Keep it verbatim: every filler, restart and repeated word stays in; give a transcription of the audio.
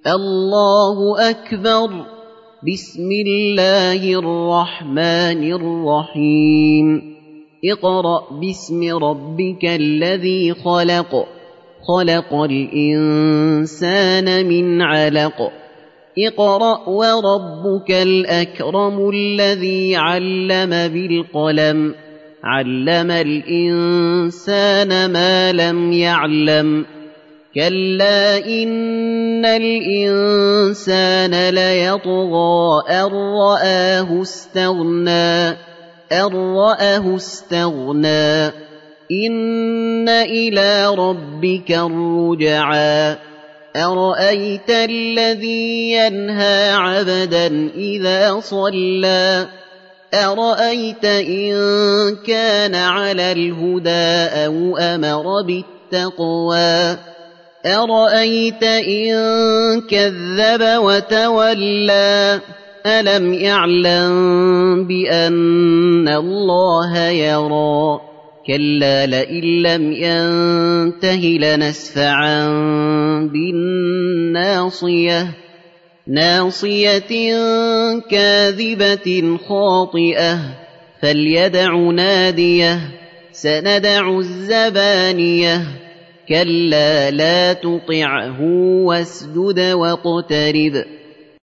الله أكبر. بسم الله الرحمن الرحيم. اقرأ باسم ربك الذي خلق خلق الإنسان من علق اقرأ وربك الأكرم الذي علم بالقلم علم الإنسان ما لم يعلم كلا إن الإنسان ليطغى أن رآه استغنى أن رآه استغنى إن إلى ربك الرجعى أرأيت الذي ينهى عبدا إذا صلى أرأيت إن كان على الهدى أو أمر بالتقوى أرأيت إن كذب وتولى ألم يعلم بأن الله يرى كلا لئن لم ينته لنسفعا بالناصية ناصية كاذبة خاطئة فليدع ناديه سندع الزبانية كلا لا تطعه واسجد واقترب